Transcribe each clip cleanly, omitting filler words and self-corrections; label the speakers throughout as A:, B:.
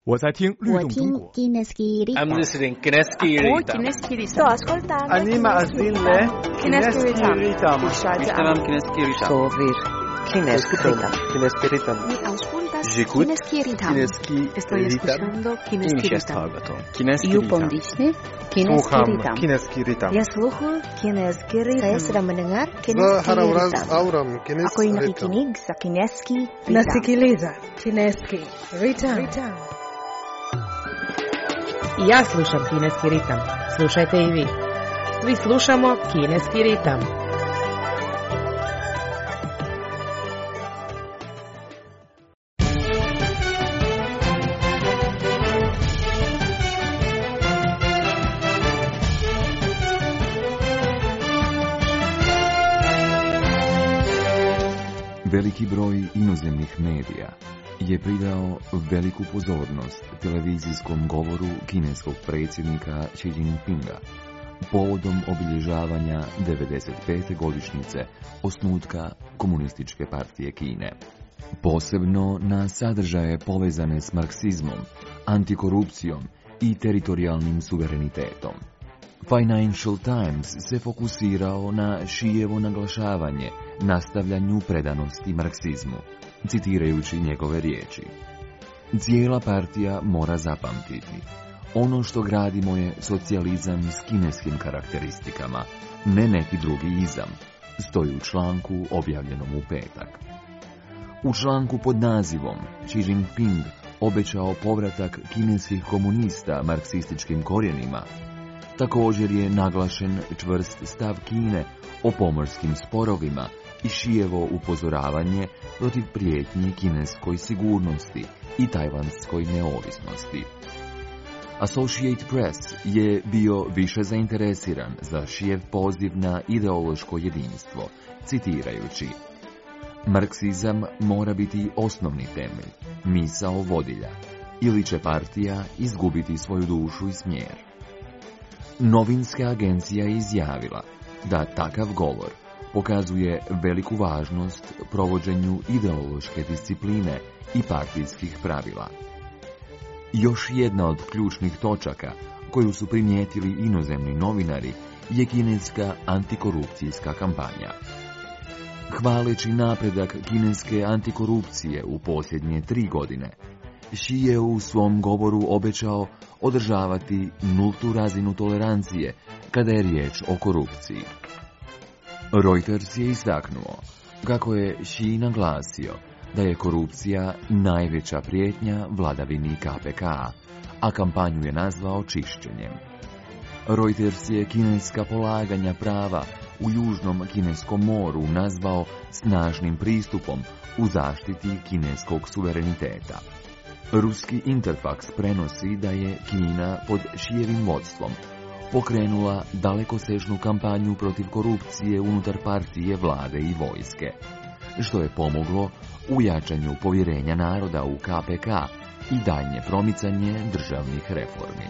A: 我在听律动中国。
B: I'm listening Kineski Ritam.
C: Sto ascoltando.
D: Anima Azile
C: Kineski Ritam.
B: Ishtaram Kineski Ritam.
E: Sovir Kineski Ritam.
D: Kineski Ritam.
C: Mi auscultas
D: J'écoute
C: Kineski Ritam.
D: Kineski
C: Estoy escuchando Kineski Ritam.
D: Kineski
C: Yupon
D: Ritam.
C: disne Kineski
D: Sluham
C: Ritam.
D: Kineski Ritam.
C: Ya sluhu Kineski Ritam.
F: Saya sedang mendengar
G: Za
F: Kineski
G: Harawraz
F: Ritam.
G: Auram
C: Ako
G: Kineski
C: yung
G: Ritam.
C: nakikinig sa Kineski Ritam.
H: Nasikiliza Kineski Ritam. I ja slušam Kineski ritam. Slušajte i vi. Svi slušamo Kineski ritam.
I: Veliki broj inozemnih medija je pridao veliku pozornost televizijskom govoru kineskog predsjednika Xi Jinpinga povodom obilježavanja 95. godišnjice osnutka Komunističke partije Kine. Posebno na sadržaje povezane s marksizmom, antikorupcijom i teritorijalnim suverenitetom. Financial Times se fokusirao na Xijevo naglašavanje nastavljanju predanosti marksizmu, citirajući njegove riječi. Cijela partija mora zapamtiti. Ono što gradimo je socijalizam s kineskim karakteristikama, ne neki drugi izam, stoji u članku objavljenom u petak. U članku pod nazivom Xi Jinping obećao povratak kineskih komunista marksističkim korijenima, također je naglašen čvrst stav Kine o pomorskim sporovima i Xijevo upozoravanje protiv prijetnji kineskoj sigurnosti i tajvanskoj neovisnosti. Associated Press je bio više zainteresiran za Xijev poziv na ideološko jedinstvo, citirajući: Marksizam mora biti osnovni temelj, misao vodilja, ili će partija izgubiti svoju dušu i smjer. Novinska agencija je izjavila da takav govor pokazuje veliku važnost provođenju ideološke discipline i partijskih pravila. Još jedna od ključnih točaka koju su primijetili inozemni novinari je kineska antikorupcijska kampanja. Hvaleći napredak kineske antikorupcije u posljednje 3 godine, Xi je u svom govoru obećao održavati nultu razinu tolerancije kada je riječ o korupciji. Reuters je istaknuo kako je Xi naglasio da je korupcija najveća prijetnja vladavini KPK, a kampanju je nazvao čišćenjem. Reuters je kineska polaganja prava u Južnom kineskom moru nazvao snažnim pristupom u zaštiti kineskog suvereniteta. Ruski Interfax prenosi da je Kina pod Xijevim vodstvom pokrenula dalekosežnu kampanju protiv korupcije unutar partije, vlade i vojske, što je pomoglo u jačanju povjerenja naroda u KPK i daljnje promicanje državnih reformi.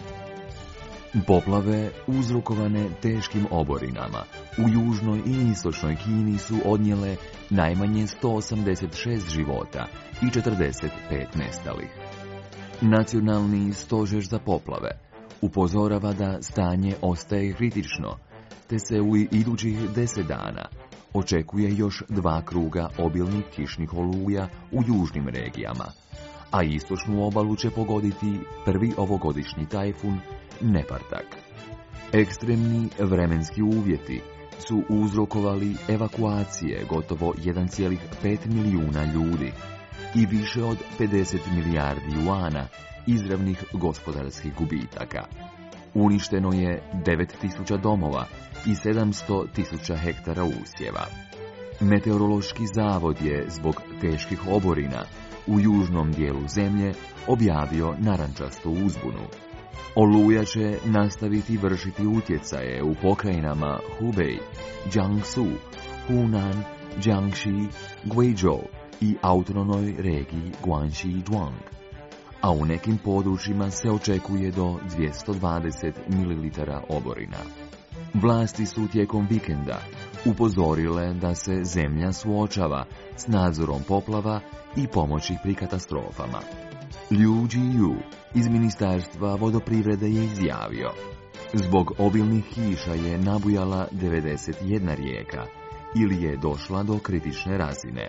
I: Poplave uzrokovane teškim oborinama u južnoj i istočnoj Kini su odnijele najmanje 186 života i 45 nestalih. Nacionalni stožer za poplave upozorava da stanje ostaje kritično, te se u idućih 10 dana očekuje još 2 kruga obilnih kišnih oluja u južnim regijama, a istočnu obalu će pogoditi prvi ovogodišnji tajfun Nepartak. Ekstremni vremenski uvjeti su uzrokovali evakuacije gotovo 1,5 milijuna ljudi i više od 50 milijardi juana izravnih gospodarskih gubitaka. Uništeno je 9.000 domova i 700.000 hektara usjeva. Meteorološki zavod je zbog teških oborina u južnom dijelu zemlje objavio narančastu uzbunu. Oluja će nastaviti vršiti utjecaje u pokrajinama Hubei, Jiangsu, Hunan, Jiangxi, Guizhou i autonomnoj regiji Guangxi-Zhuang, a u nekim područjima se očekuje do 220 ml oborina. Vlasti su tijekom vikenda upozorile da se zemlja suočava s nadzorom poplava i pomoći pri katastrofama. Liu Jiyu iz Ministarstva vodoprivrede je izjavio: zbog obilnih kiša je nabujala 91 rijeka ili je došla do kritične razine.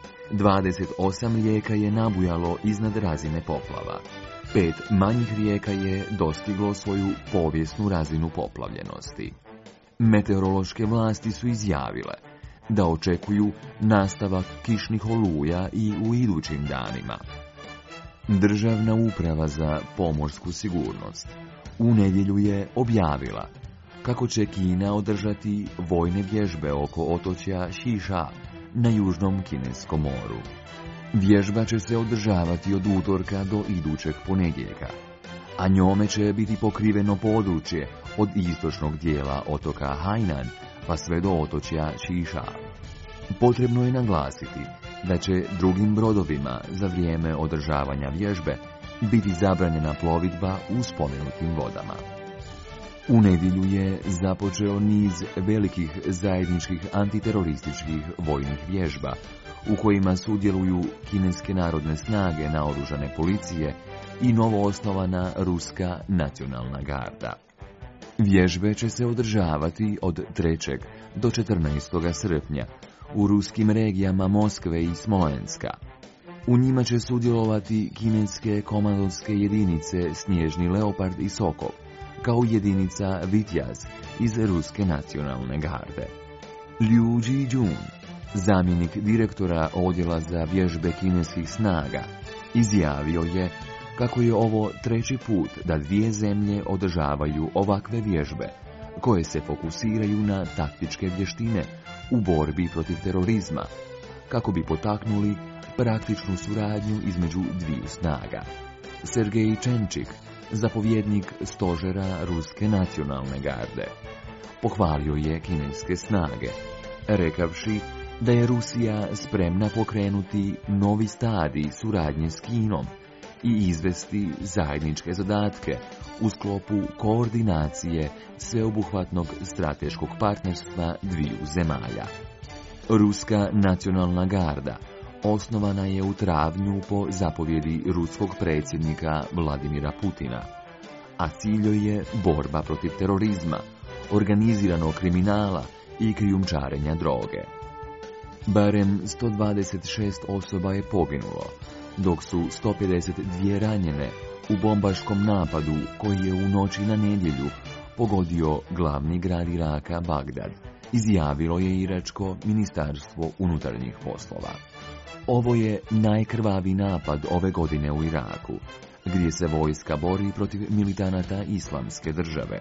I: 28 rijeka je nabujalo iznad razine poplava. 5 manjih rijeka je dostiglo svoju povijesnu razinu poplavljenosti. Meteorološke vlasti su izjavile da očekuju nastavak kišnih oluja i u idućim danima. Državna uprava za pomorsku sigurnost u nedjelju je objavila kako će Kina održati vojne vježbe oko otočja Xiša na južnom Kineskom moru. Vježba će se održavati od utorka do idućeg ponedjeljka, a njome će biti pokriveno područje od istočnog dijela otoka Hainan pa sve do otočja Xiša. Potrebno je naglasiti da će drugim brodovima za vrijeme održavanja vježbe biti zabranjena plovidba u spomenutim vodama. U nedjelju je započeo niz velikih zajedničkih antiterorističkih vojnih vježba u kojima sudjeluju kineske narodne snage naoružane policije i novoosnovana ruska nacionalna garda. Vježbe će se održavati od 3. do 14. srpnja u ruskim regijama Moskve i Smolenska. U njima će sudjelovati kineske komandonske jedinice Snježni Leopard i Sokol, kao jedinica Vitjaz iz ruske nacionalne garde. Liu Jijun, zamjenik direktora odjela za vježbe kineskih snaga, izjavio je kako je ovo 3. put da 2 zemlje održavaju ovakve vježbe, koje se fokusiraju na taktičke vještine u borbi protiv terorizma, kako bi potaknuli praktičnu suradnju između dviju snaga. Sergej Čenčik, zapovjednik stožera ruske nacionalne garde, pohvalio je kineske snage, rekavši da je Rusija spremna pokrenuti novi stadij suradnje s Kinom i izvesti zajedničke zadatke u sklopu koordinacije sveobuhvatnog strateškog partnerstva dviju zemalja. Ruska nacionalna garda osnovana je u travnju po zapovjedi ruskog predsjednika Vladimira Putina, a cilj joj je borba protiv terorizma, organiziranog kriminala i krijumčarenja droge. Barem 126 osoba je poginulo, dok su 152 ranjene u bombaškom napadu koji je u noći na nedjelju pogodio glavni grad Iraka Bagdad, izjavilo je iračko ministarstvo unutarnjih poslova. Ovo je najkrvaviji napad ove godine u Iraku, gdje se vojska bori protiv militanata Islamske države.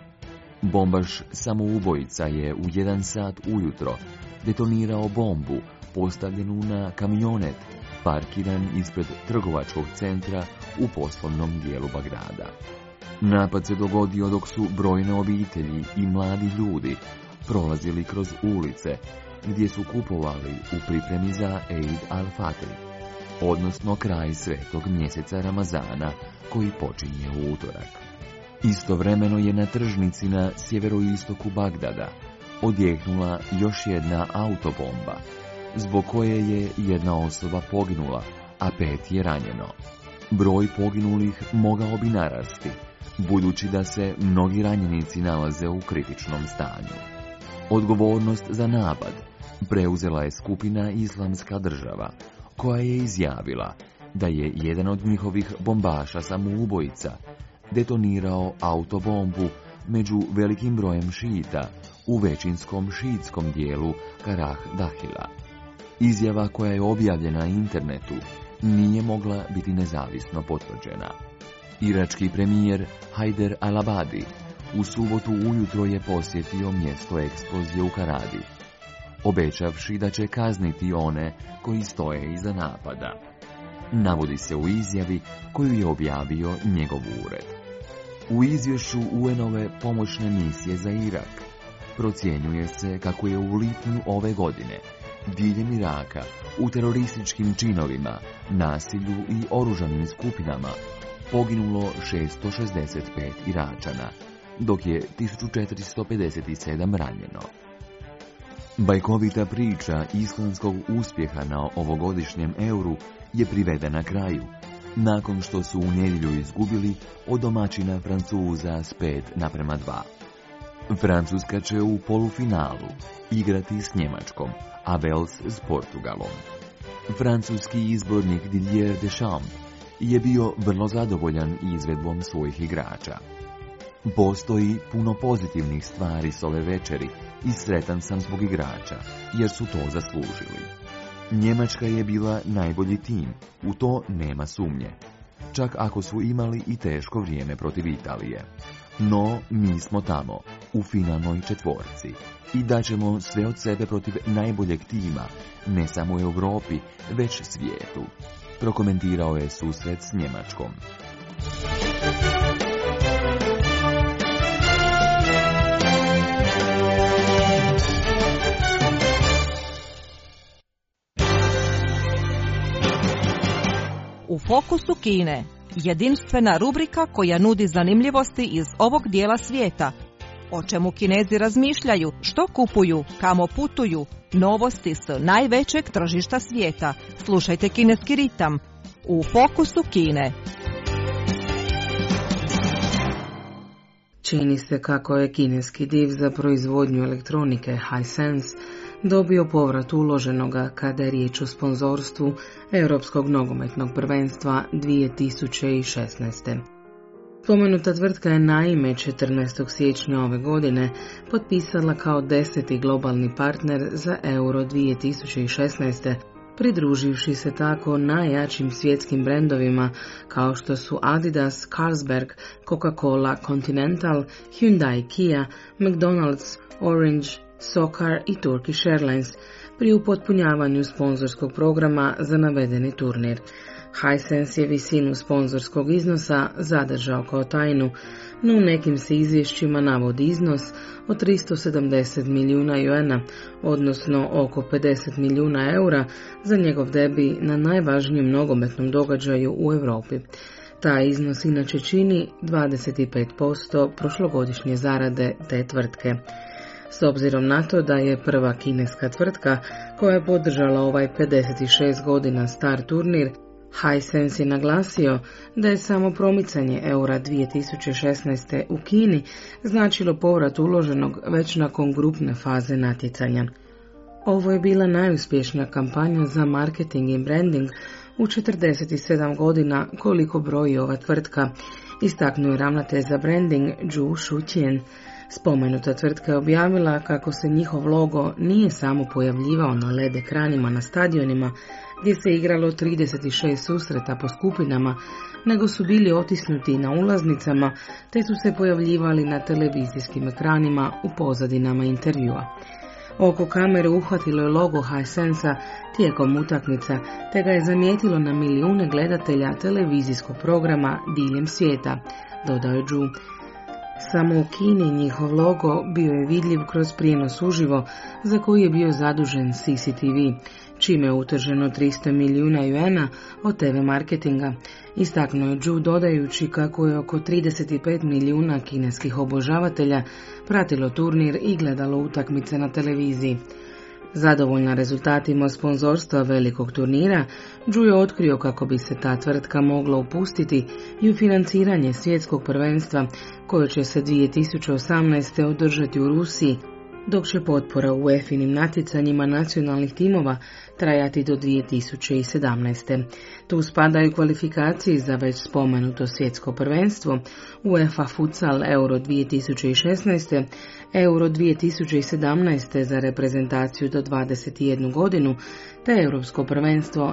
I: Bombaš samoubojica je u 1 sat ujutro detonirao bombu postavljenu na kamionet parkiran ispred trgovačkog centra u poslovnom dijelu Bagdada. Napad se dogodio dok su brojne obitelji i mladi ljudi prolazili kroz ulice gdje su kupovali u pripremi za Eid al-Fitr, odnosno kraj svetog mjeseca Ramazana koji počinje u utorak. Istovremeno je na tržnici na sjeveroistoku Bagdada odjeknula još jedna autobomba, zbog koje je 1 osoba poginula, a 5 je ranjeno. Broj poginulih mogao bi narasti, budući da se mnogi ranjenici nalaze u kritičnom stanju. Odgovornost za napad preuzela je skupina Islamska država, koja je izjavila da je jedan od njihovih bombaša samoubojica detonirao autobombu među velikim brojem šita u većinskom šiitskom dijelu Karah Dahila. Izjava koja je objavljena na internetu nije mogla biti nezavisno potvrđena. Irački premijer Hajder al-Abadi u subotu ujutro je posjetio mjesto eksplozije u Karadi, obećavši da će kazniti one koji stoje iza napada. Navodi se u izjavi koju je objavio njegov ured. U izvješću UN-ove pomoćne misije za Irak procjenjuje se kako je u lipnju ove godine diljem Iraka u terorističkim činovima, nasilju i oružanim skupinama poginulo 665 Iračana, dok je 1457 ranjeno. Bajkovita priča islandskog uspjeha na ovogodišnjem euru je privedena kraju, nakon što su u nedjelju izgubili od domaćina Francuza s 5:2. Francuska će u polufinalu igrati s Njemačkom, a Wales s Portugalom. Francuski izbornik Didier Deschamps je bio vrlo zadovoljan izvedbom svojih igrača. Postoji puno pozitivnih stvari s ove večeri i sretan sam zbog igrača, jer su to zaslužili. Njemačka je bila najbolji tim, u to nema sumnje, čak ako su imali i teško vrijeme protiv Italije. No, mi smo tamo, u finalnoj četvorci, i daćemo sve od sebe protiv najboljeg tima, ne samo u Europi, već svijetu. Prokomentirao je susret s Njemačkom.
A: U fokusu Kine, jedinstvena rubrika koja nudi zanimljivosti iz ovog dijela svijeta. O čemu Kinezi razmišljaju, što kupuju, kamo putuju, novosti s najvećeg tržišta svijeta. Slušajte Kineski ritam u fokusu Kine.
H: Čini se kako je kineski div za proizvodnju elektronike Hisense dobio povrat uloženoga kada je riječ o sponzorstvu Europskog nogometnog prvenstva 2016. Spomenuta tvrtka je naime 14. siječnja ove godine potpisala kao 10. globalni partner za Euro 2016. pridruživši se tako najjačim svjetskim brendovima kao što su Adidas, Carlsberg, Coca-Cola, Continental, Hyundai, Kia, McDonald's, Orange, Sokar i Turkish Airlines pri upotpunjavanju sponzorskog programa za navedeni turnir. Hisense je visinu sponzorskog iznosa zadržao kao tajnu, no u nekim se izvješćima navodi iznos od 370 milijuna juana, odnosno oko 50 milijuna eura za njegov debi na najvažnijem nogometnom događaju u Europi. Taj iznos inače čini 25% prošlogodišnje zarade te tvrtke. S obzirom na to da je prva kineska tvrtka koja je podržala ovaj 56 godina star turnir, Hisense je naglasio da je samo promicanje Eura 2016. u Kini značilo povrat uloženog već nakon grupne faze natjecanja. Ovo je bila najuspješnija kampanja za marketing i branding u 47 godina koliko broji ova tvrtka, istaknuo je ravnatelj za branding Zhu Shuqian. Spomenuta tvrtka je objavila kako se njihov logo nije samo pojavljivao na LED ekranima na stadionima gdje se igralo 36 susreta po skupinama, nego su bili otisnuti na ulaznicama te su se pojavljivali na televizijskim ekranima u pozadinama intervjua. Oko kamere uhvatilo je logo Hisensa tijekom utakmica te ga je zamijetilo na milijune gledatelja televizijskog programa diljem svijeta, dodao je Zhu. Samo u Kini njihov logo bio je vidljiv kroz prijenos uživo za koji je bio zadužen CCTV, čime je utrženo 300 milijuna juana od TV marketinga. Istaknuo je Zhu dodajući kako je oko 35 milijuna kineskih obožavatelja pratilo turnir i gledalo utakmice na televiziji. Zadovoljna rezultatima sponzorstva velikog turnira, Zhu je otkrio kako bi se ta tvrtka mogla upustiti i u financiranje svjetskog prvenstva koje će se 2018. održati u Rusiji, dok će potpora u UEFA-inim natjecanjima nacionalnih timova trajati do 2017. Tu spadaju kvalifikacije za već spomenuto svjetsko prvenstvo, UEFA Futsal Euro 2016, Euro 2017 za reprezentaciju do 21 godinu, te Europsko prvenstvo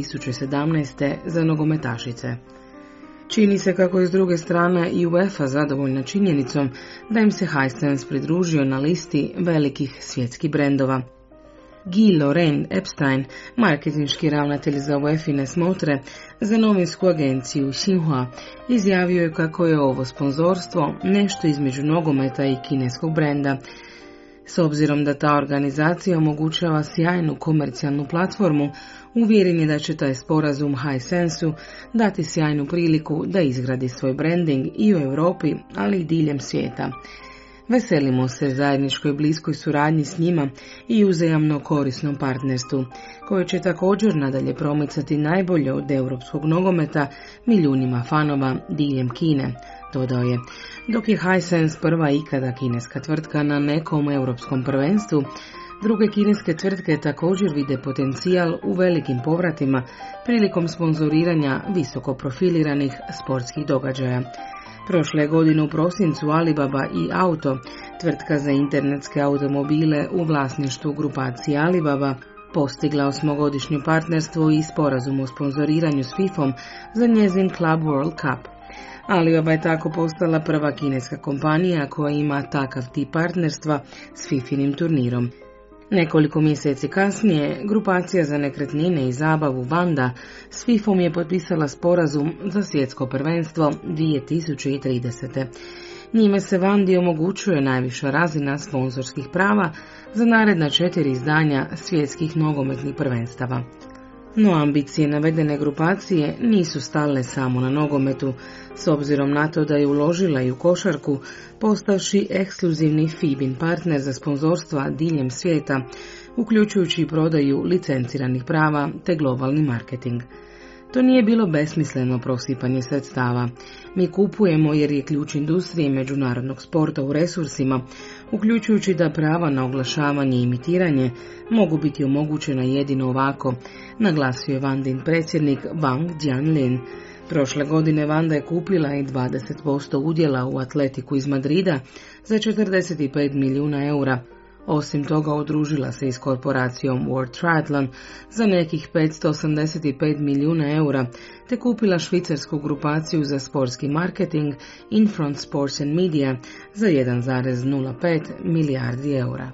H: 2017 za nogometašice. Čini se kako je s druge strane i UEFA zadovoljna činjenicom da im se Hisense pridružio na listi velikih svjetskih brendova. Guy Lorraine Epstein, marketinški ravnatelj za UEFA-ine smotre za novinsku agenciju Xinhua, izjavio je kako je ovo sponzorstvo nešto između nogometa i kineskog brenda. S obzirom da ta organizacija omogućava sjajnu komercijalnu platformu, uvjeren je da će taj sporazum Hisensu dati sjajnu priliku da izgradi svoj branding i u Europi, ali i diljem svijeta. Veselimo se zajedničkoj bliskoj suradnji s njima i uzajamno korisnom partnerstvu, koje će također nadalje promicati najbolje od europskog nogometa milijunima fanova diljem Kine, dodao je. Dok je Hisense prva ikada kineska tvrtka na nekom europskom prvenstvu, druge kineske tvrtke također vide potencijal u velikim povratima prilikom sponzoriranja visoko profiliranih sportskih događaja. Prošle godine u prosincu Alibaba i Auto, tvrtka za internetske automobile u vlasništvu grupacije Alibaba, postigla 8-godišnje partnerstvo i sporazum o sponzoriranju s FIFA-om za njezin Club World Cup. Alibaba je tako postala prva kineska kompanija koja ima takav tip partnerstva s FIFA-inim turnirom. Nekoliko mjeseci kasnije, grupacija za nekretnine i zabavu Wanda s FIFA-om je potpisala sporazum za svjetsko prvenstvo 2030. Njime se Wandi omogućuje najviša razina sponzorskih prava za naredna 4 izdanja svjetskih nogometnih prvenstava. No ambicije navedene grupacije nisu stale samo na nogometu, s obzirom na to da je uložila i u košarku, postavši ekskluzivni FIBA-in partner za sponzorstva diljem svijeta, uključujući i prodaju licenciranih prava te globalni marketing. To nije bilo besmisleno prosipanje sredstava. Mi kupujemo jer je ključ industrije međunarodnog sporta u resursima, uključujući da prava na oglašavanje i imitiranje mogu biti omogućena jedino ovako, naglasio je Wandin predsjednik Wang Jianlin. Prošle godine Wanda je kupila i 20% udjela u Atletiku iz Madrida za 45 milijuna eura. Osim toga, udružila se i s korporacijom World Triathlon za nekih 585 milijuna eura, te kupila švicarsku grupaciju za sportski marketing Infront Sports and Media za 1,05 milijardi eura.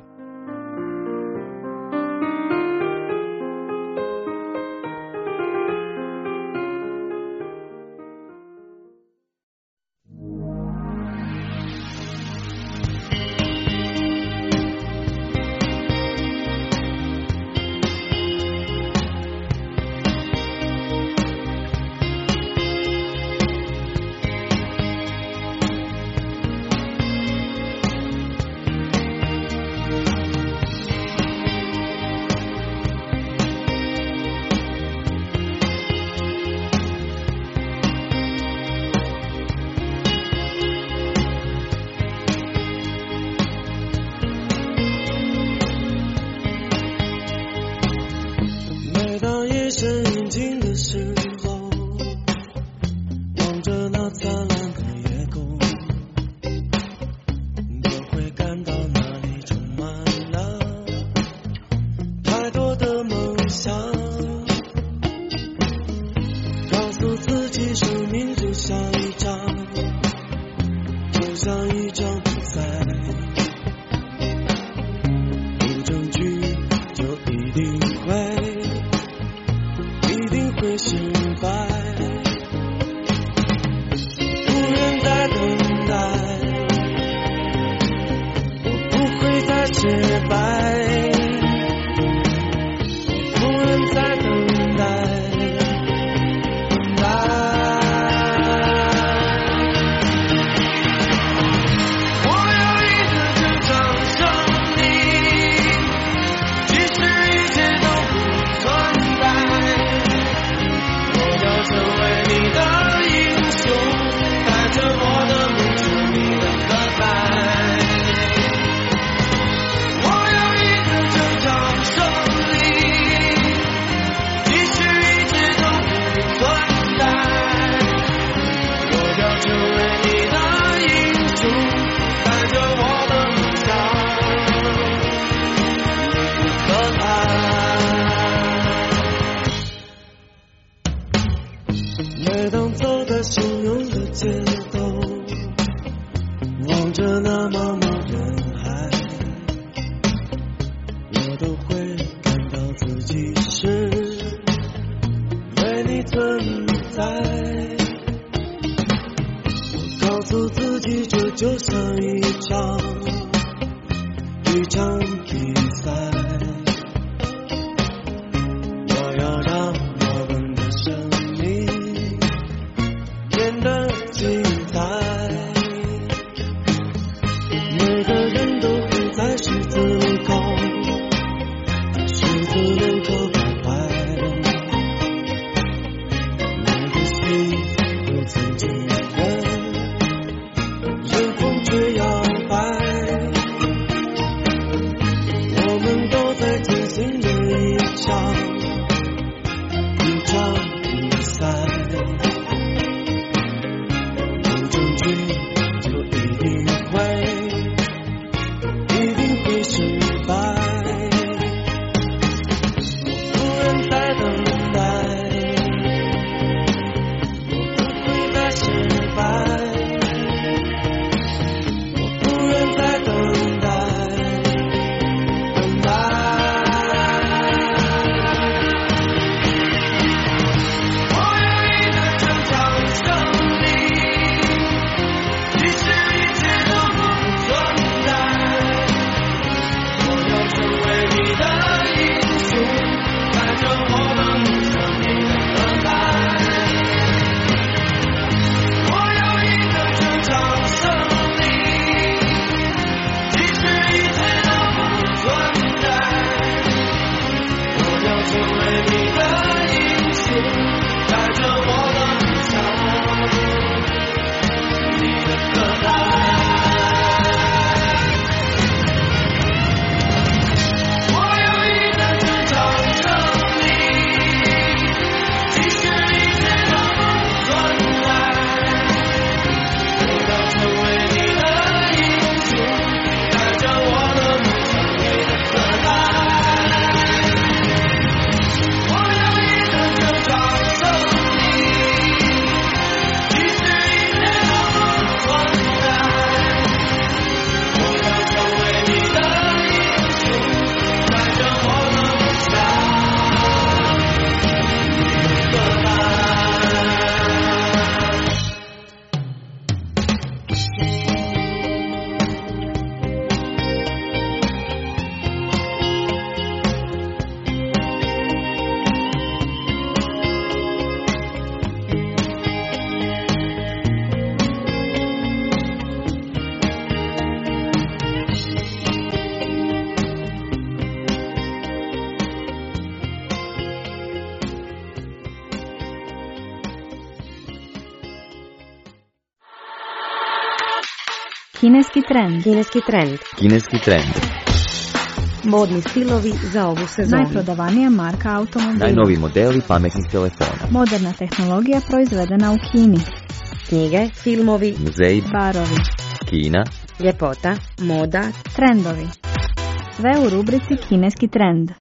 F: Kineski trend.
C: Kineski trend.
I: Kineski trend.
C: Modni stilovi za ovu sezonu.
F: Najprodavanija marka automobila.
I: Najnoviji modeli pametnih telefona.
F: Moderna tehnologija proizvedena u Kini.
C: Knjige, filmovi,
I: Muzeji,
F: Barovi.
I: Kina,
C: ljepota, moda,
F: Trendovi. Sve u rubrici Kineski trend.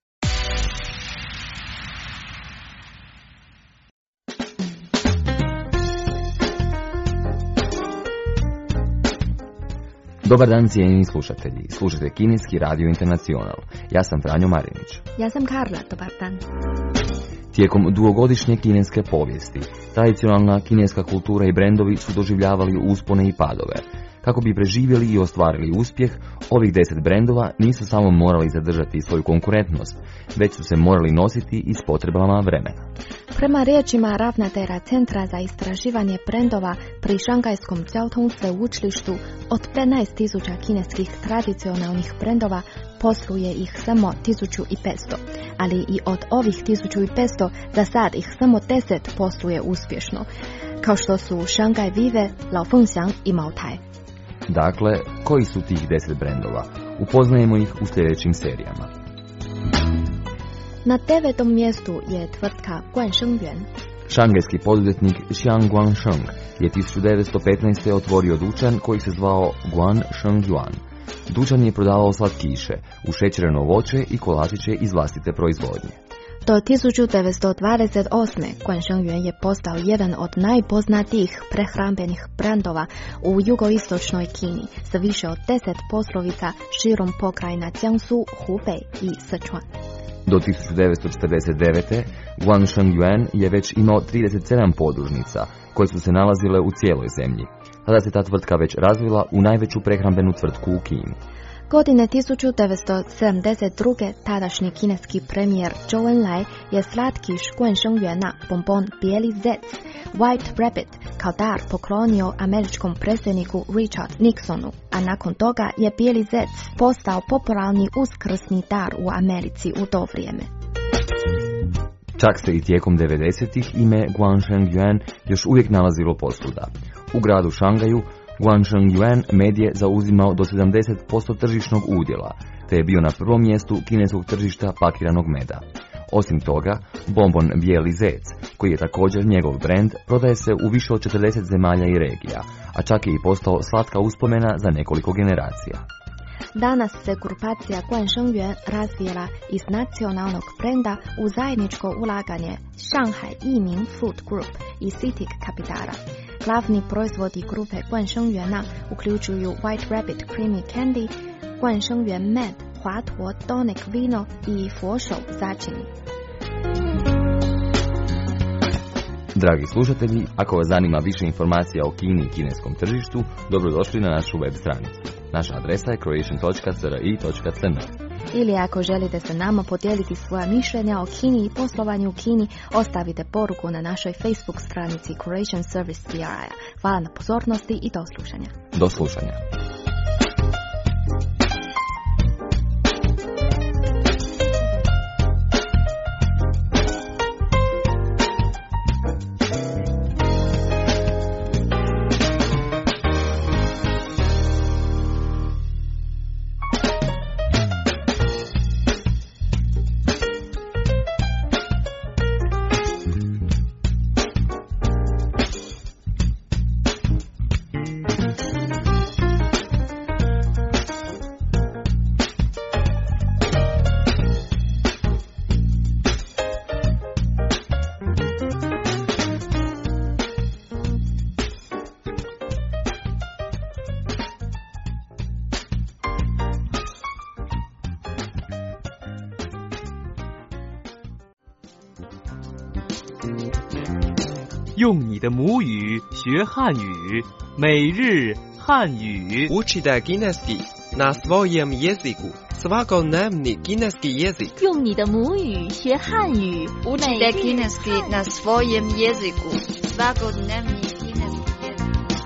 I: Dobar dan cijenjeni slušatelji. Slušate Kineski radio Internacional. Ja sam Franjo Marinić.
C: Ja sam Karla, dobar dan.
I: Tijekom dugogodišnje kineske povijesti, tradicionalna kineska kultura i brendovi su doživljavali uspone i padove. Kako bi preživjeli i ostvarili uspjeh, ovih 10 brendova nisu samo morali zadržati svoju konkurentnost, već su se morali nositi i s potrebama vremena.
G: Prema riječima ravnatelja Centra za istraživanje brendova pri Šangajskom Jiaotong sveučilištu, od 15.000 kineskih tradicionalnih brendova posluje ih samo 1500, ali i od ovih 1500 za sad ih samo 10 posluje uspješno, kao što su Shanghai Vive, Lao Fengxiang i Maotai.
I: Dakle, koji su tih 10 brendova? Upoznajemo ih u sljedećim serijama.
G: Na 9. mjestu je tvrtka Guansheng-yuan.
I: Šangajski poduzetnik Xiang Guangsheng je 1915. otvorio dućan koji se zvao Guansheng-yuan. Dućan je prodavao slatkiše, ušećereno voće i kolačiće iz vlastite proizvodnje.
G: Do 1928. Guansheng-yuan je postao jedan od najpoznatijih prehrambenih brendova u jugoistočnoj Kini sa više od 10 poslovica širom pokrajina Jiangsu, Hubei i Sichuan.
I: Do 1949. Guansheng-yuan je već imao 37 podružnica koje su se nalazile u cijeloj zemlji. Tada se ta tvrtka već razvila u najveću prehrambenu tvrtku u Kini.
G: Godine 1972. tadašnji kineski premijer Zhou Enlai je slatkiš Guansheng-yuana bonbon Bijeli zec, White Rabbit, kao dar poklonio američkom predsjedniku Richard Nixonu, a nakon toga je Bijeli zec postao popularni uskrsni dar u Americi u to vrijeme.
I: Čak se i tijekom 90-ih ime Guansheng-yuan još uvijek nalazilo posvuda. U gradu Šangaju Guansheng-yuan med je zauzimao do 70% tržišnog udjela, te je bio na prvom mjestu kineskog tržišta pakiranog meda. Osim toga, bonbon Bijeli zec, koji je također njegov brend, prodaje se u više od 40 zemalja i regija, a čak je i postao slatka uspomena za nekoliko generacija.
G: Danas se grupacija Guansheng-yuan razvijela iz nacionalnog brenda u zajedničko ulaganje Shanghai Yiming Food Group i CITIC kapitala. Glavni proizvodi grupe Guansheng-yuana uključuju White Rabbit Creamy Candy, Guansheng-yuan Med, Huatuo Tonic Vino i Fuoshou začini.
I: Dragi slušatelji, ako vas zanima više informacija o Kini i kineskom tržištu, dobrodošli na našu web stranicu. Naša adresa je croatian.cri.cn.
G: Ili ako želite se nama podijeliti svoja mišljenja o Kini i poslovanju u Kini, ostavite poruku na našoj Facebook stranici Croatian Service CRI. Hvala na pozornosti i do slušanja.
I: Do slušanja.
B: Učite kineski na svojem jeziku. Svakodnevni kineski jezik.
J: 用你的母语学汉语。
K: Učite kineski na svojem jeziku. Svakodnevni kineski jezik.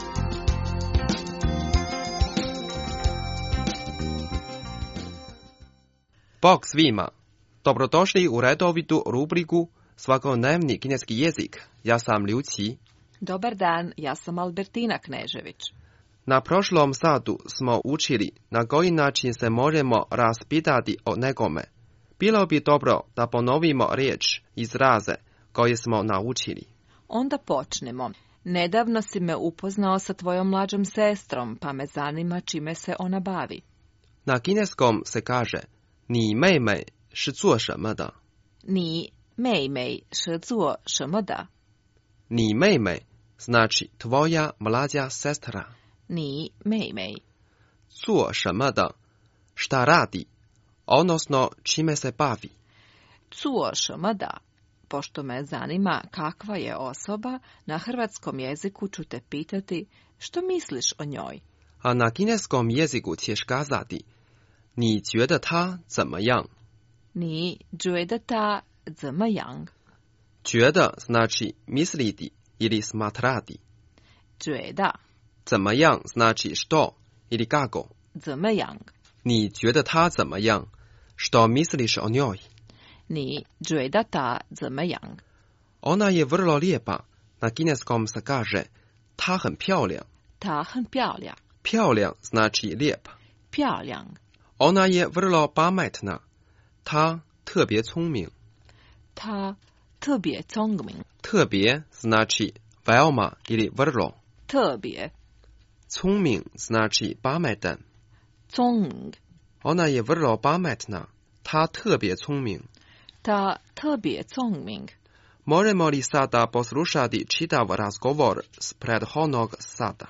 B: Bog svima. Dobrodošli u redovitu rubriku Svakodnevni kineski jezik. Ja sam Liu Qi.
A: Dobar dan, ja sam Albertina Knežević.
B: Na prošlom satu smo učili na koji način se možemo raspitati o nekome. Bilo bi dobro da ponovimo riječ, izraze koje smo naučili.
A: Onda počnemo. Nedavno si me upoznao sa tvojom mlađom sestrom, pa me zanima čime se ona bavi.
B: Na kineskom se kaže, 你妹妹是做什么的?
A: 你妹妹是做什么的?
B: 你妹妹 znači tvoja mlađa sestra.
A: 你妹妹
B: 做什么的 šta radi, odnosno čime se bavi.
A: 做什么的 Pošto me zanima kakva je osoba, na hrvatskom jeziku ću te pitati što misliš o njoj.
B: A na kineskom jeziku ćeš kazati, 你觉得她怎么样?
A: 你觉得她怎么样?
B: 觉得 znači misliti ili smatrati.
A: 觉得
B: 怎么样 znači što ili kako.
A: 怎么样?
B: 你觉得她怎么样? Što misliš o njoj?
A: 你觉得她怎么样?
B: Ona je vrlo lijepa. Na kineskom se kaže, 她很漂亮.
A: 她很漂亮.
B: 漂亮 znači lijep.
A: 漂亮.
B: Ona je vrlo pametna. 她特别聪明.
A: 她特别聪明.
B: 特别 znači veoma ili vrlo.
A: 特别.
B: 聪明 znači pametan.
A: 聪明.
B: Ona je vrlo pametna. 她特别聪明.
A: 她特别聪明.
B: Možemo li sada poslušati čitav razgovor s prethodnog sata?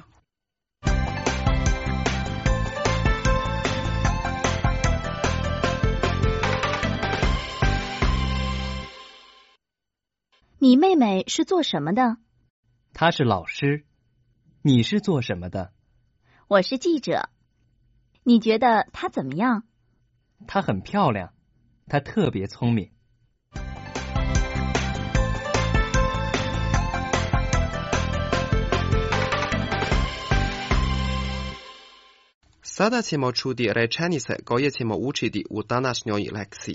J: 你妹妹是做什么的？
L: 她是老师。你是做什么的？
J: 我是记者。你觉得她怎么样？
L: 她很漂亮，她特别聪明。
B: Sada ćemo čuti rečenice koje ćemo učiti u današnjoj lekciji.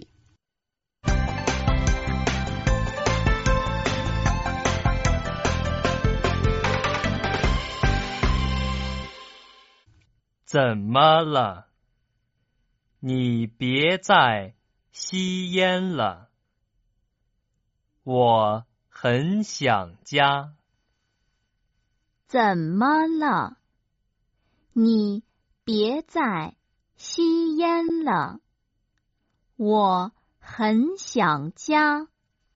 L: 怎么了？你别再吸烟了。我很想家。
J: 怎么了？你别再吸烟了。我很想家。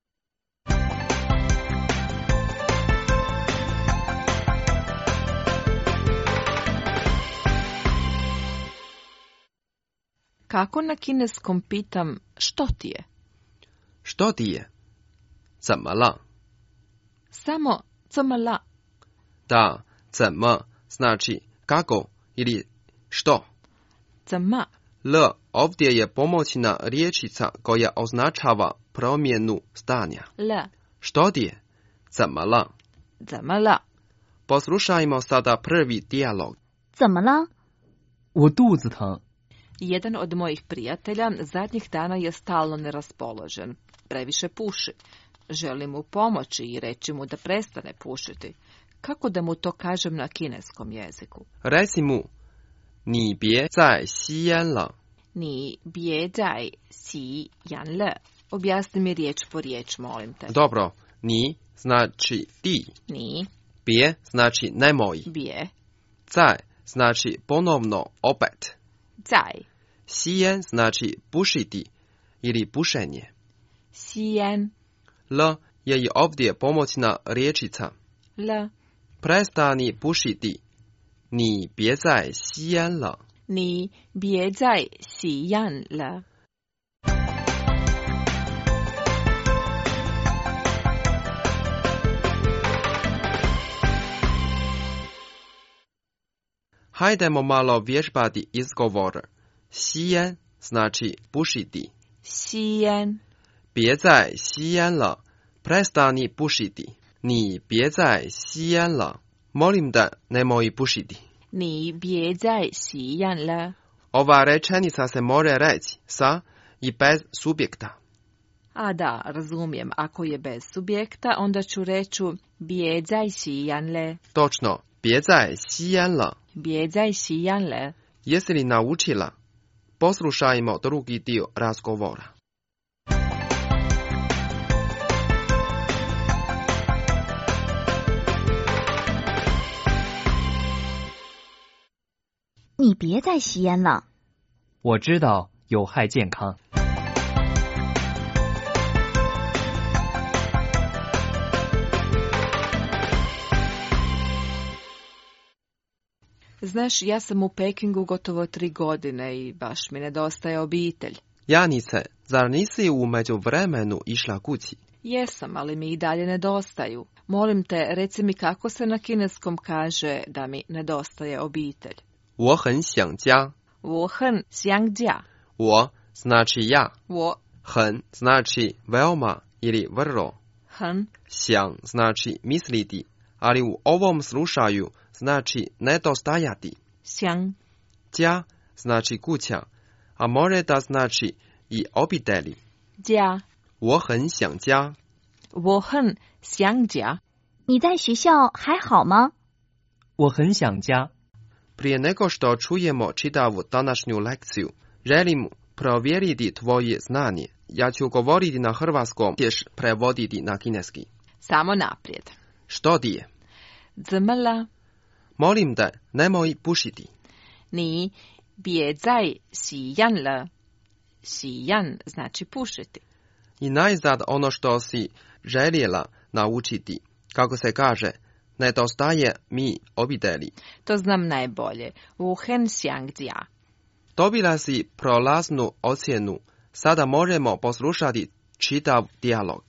A: Kako na kineskom pitam što ti je?
B: Što ti je? 怎么了?
A: Samo 怎么了?
B: Da, 怎么 znači kako ili što.
A: 怎么
B: L ovdje je pomoćna riječica koja označava promjenu stanja.
A: L.
B: Što ti je? 怎么了?
A: 怎么了?
B: Poslušajmo sada prvi dijalog.
J: 怎么了？
L: 我肚子疼。
A: Jedan od mojih prijatelja zadnjih dana je stalno neraspoložen. Previše puši. Želim mu pomoći i reći mu da prestane pušiti. Kako da mu to kažem na kineskom jeziku?
B: Reci mu, 你别再吸烟了。
A: 你别再吸烟了. Objasni mi riječ po riječ, molim te.
B: Dobro, ni znači ti.
A: Ni.
B: Bje znači nemoj.
A: Bje.
B: Zaj znači ponovno opet.
A: Zaj.
B: Sijen znači pušiti ili pušenje.
A: Sijen.
B: L je i ovdje pomoćna riječica.
A: L.
B: Prestani pušiti. 你别再吸烟了。
A: 你别再吸烟了。
B: Hajdemo malo vježbati izgovor. 吸烟 znači pušiti.
A: 吸烟。
B: 别再吸烟了。Prestani pušiti. 你别再吸烟了。Molim da nemoj pušiti.
A: 你别再吸烟了。
B: Ova rečenica se može reći sa i bez subjekta.
A: A da, razumijem. Ako je bez subjekta, onda ću reći 别再吸烟了.
B: Točno, 别再吸烟了。
A: 别再吸烟了。
B: Jesi li naučila? Poslušajmo drugi dio razgovora.
J: 你别再吸烟了。
L: 我知道有害健康。
A: Znaš, ja sam u Pekingu gotovo 3 godine i baš mi nedostaje obitelj.
B: Janice, zar nisi u međuvremenu išla kući?
A: Jesam, ali mi i dalje nedostaju. Molim te, reci mi kako se na kineskom kaže da mi nedostaje obitelj.
B: 我很想家。
A: 我很想家。
B: 我 znači ja.
A: 我
B: 很 znači veoma ili vrlo.
A: 很
B: 想 znači misliti, ali u ovom slučaju znači nedostajati.
A: 想
B: 家 znači kuća, a može da znači i obitelji.
A: 家
B: 我很想家。
A: 我很想家。
J: 你在学校还好吗？
L: 我很想家。
B: Prije nego što čujemo čitavu današnju lekciju, želim provjeriti tvoje znanje. Ja ću govoriti na hrvatskom, ćeš prevoditi na kineski.
A: Samo naprijed.
B: Što ti je?
A: 怎么了？
B: Molim te, nemoj pušiti.
A: 你别再吸烟了。吸烟 znači pušiti.
B: I najzad ono što si željela naučiti, kako se kaže, nedostaje mi obitelji.
A: To znam najbolje. 我很想家。
B: Dobila si prolaznu ocjenu. Sada možemo poslušati čitav dijalog.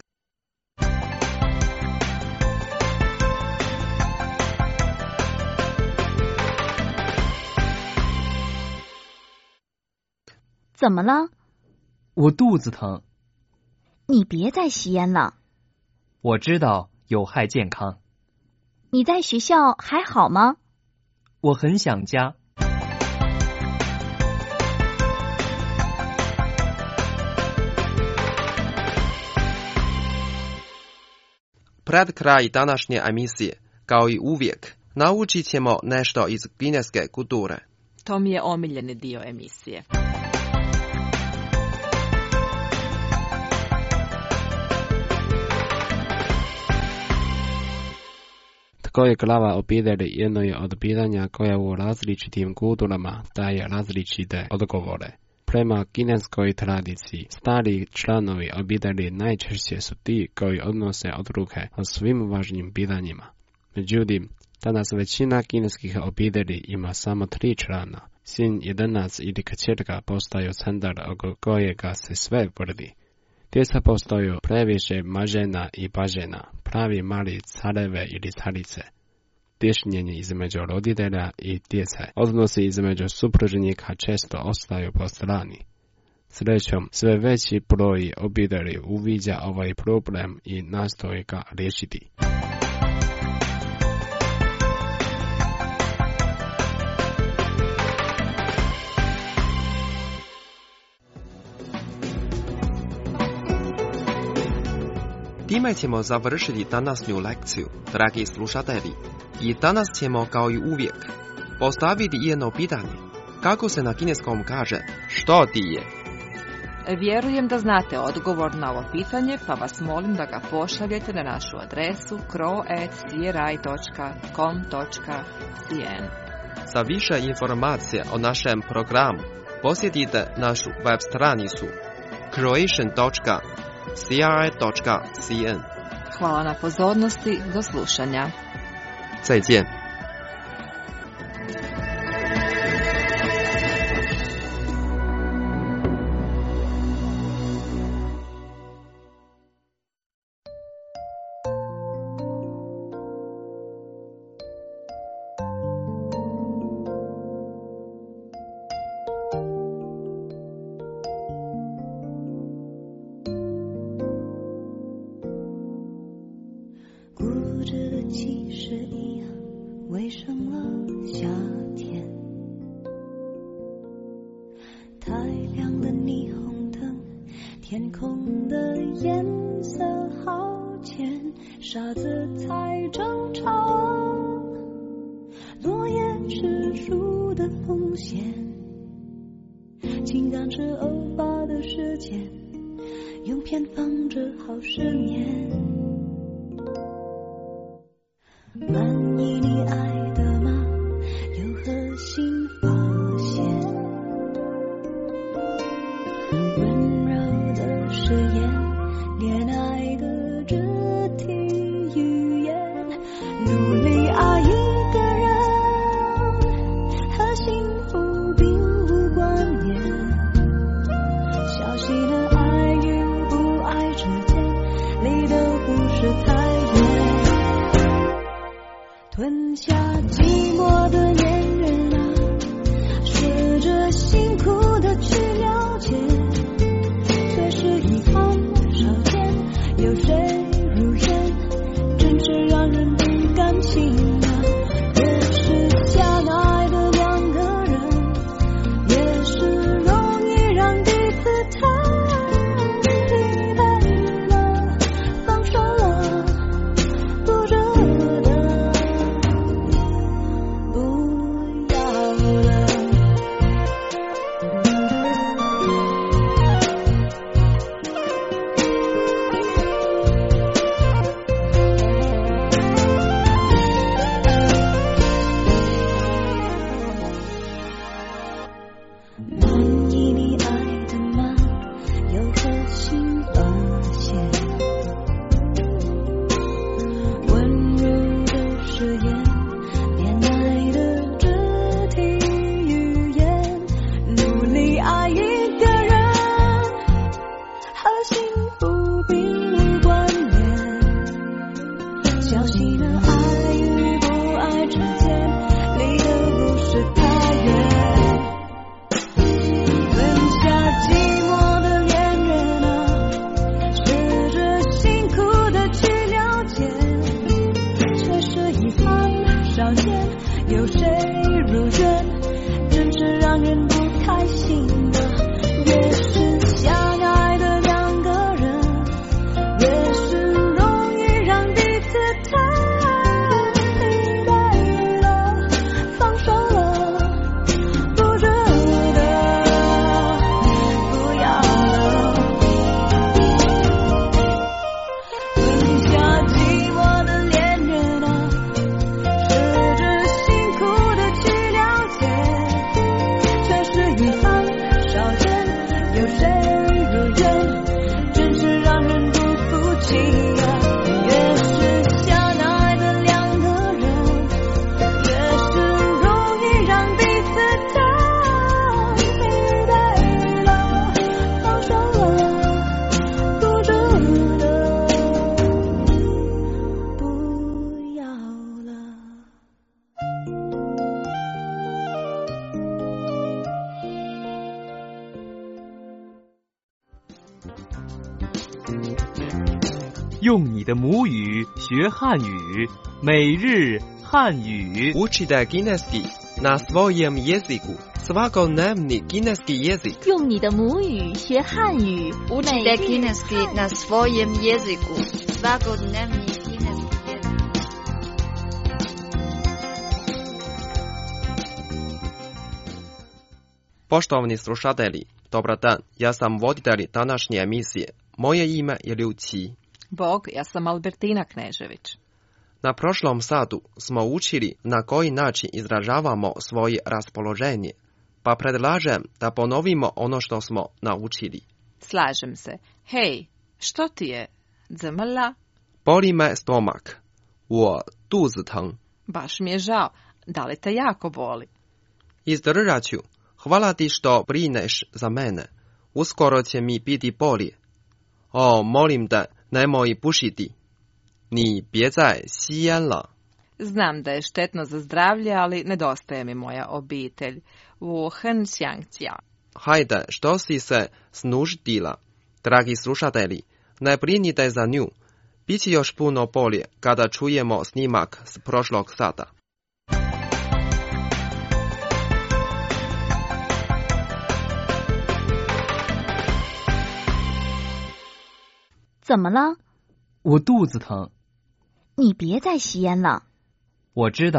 J: 怎么了？
L: 我肚子疼。
J: 你别再吸烟了。
L: 我知道有害健康。
J: 你在学校还好吗？
L: 我很想家。
B: Pred kraj današnje emisije, kao i uvijek, naučit ćemo nešto iz kineske kulture.
A: To mi je omiljeni dio emisije.
M: Tko je glava obitelji jedno je od pitanja koja u različitim kulturama daje različite odgovore. Prema kineskoj tradiciji, stari članovi obitelji najčešće su ti koji odnose odluke o svim važnim pitanjima. Međutim, danas većina kineskih obitelji ima samo 3 člana. Sin, jedanac ili kćerka postaju centar oko kojega se sve vrti. Djeca postaju previše mažena i bažena, pravi mali careve ili carice. Tješnjenje između roditelja i djece, odnosi između supružnika često ostaju po strani. Srećom, sve veći broj obitelji uviđa ovaj problem i nastoji ga riješiti.
B: Time ćemo završiti današnju lekciju, dragi slušatelji. I danas ćemo, kao i uvijek, postaviti jedno pitanje. Kako se na kineskom kaže što ti je?
A: Vjerujem da znate odgovor na ovo pitanje, pa vas molim da ga pošaljete na našu adresu kro@cri.com.cn.
B: Za više informacija o našem programu posjetite našu web stranicu croatian.cri.cn.
A: Hvala na pozornosti, do slušanja.
B: 再见。
N: 为什么夏天太亮的霓虹灯，天空的颜色好浅，沙子才正常。 落叶是树的风险，情感是偶发的事件，用偏方治好失眠。满意你爱的吗？有何新发现？温柔的誓言，恋爱的肢体语言，努力爱一个人，和幸福并无关联。小心的爱与不爱之间，离得不是太远。吞下寂寞的恋人啊，试着辛苦的去了解，却是遗憾少见。有谁如愿，真是让人不甘心啊。越是相爱的两个人，越是容易让彼此太疲惫了，放手了，不值得，不要了。满意你爱的吗？有何新发现？温柔的誓言，恋爱的肢体语言，努力爱一个人，和幸福并无关联。小心的爱与不爱之间，离得不是太远。吞下寂寞的恋人啊，试着辛苦的去了解，却是遗憾少见。有谁如愿，真是让人不开心啊。越是相爱的两个人，越是容易让彼此太疲惫了，放手了，不值得，不要了。吞下寂寞的恋人啊，试着辛苦的去了解，却是遗憾少见。有谁如愿，真是让人不服气啊。越是相爱的两个人，越是容易让彼此太疲惫了，放手了，不值得，不要了。
L: 用你的母语学汉语，每日汉语。
B: Učite kineski na svojem jeziku. Svakodnevni kineski jezik.
J: 用你的母语学汉语，
K: Učite kineski na svojem jeziku. Svakodnevni kineski jezik.
B: Poštovani slušatelji, dobar dan. Ja sam voditelj današnje emisije. Moje ime je Liu Qi.
A: Bog, ja sam Albertina Knežević.
B: Na prošlom satu smo učili na koji način izražavamo svoje raspoloženje, pa predlažem da ponovimo ono što smo naučili.
A: Slažem se. Hej, što ti je? Zmrla?
B: Boli me stomak. 我肚子疼.
A: Baš mi je žao. Da li te jako boli?
B: Izdržat ću. Hvala ti što brineš za mene. Uskoro će mi biti bolje. O, molim te, nemoj pušiti. 你别再吸烟了.
A: Znam da je štetno za zdravlje, ali nedostaje mi moja obitelj. 我很想家.
B: Hajde, što si se snuždila? Dragi slušatelji, ne brinite za nju. Biće još puno bolje kada čujemo snimak s prošlog sata.
J: 怎么了？
L: 我肚子疼。
J: 你别再吸烟了。
L: 我知道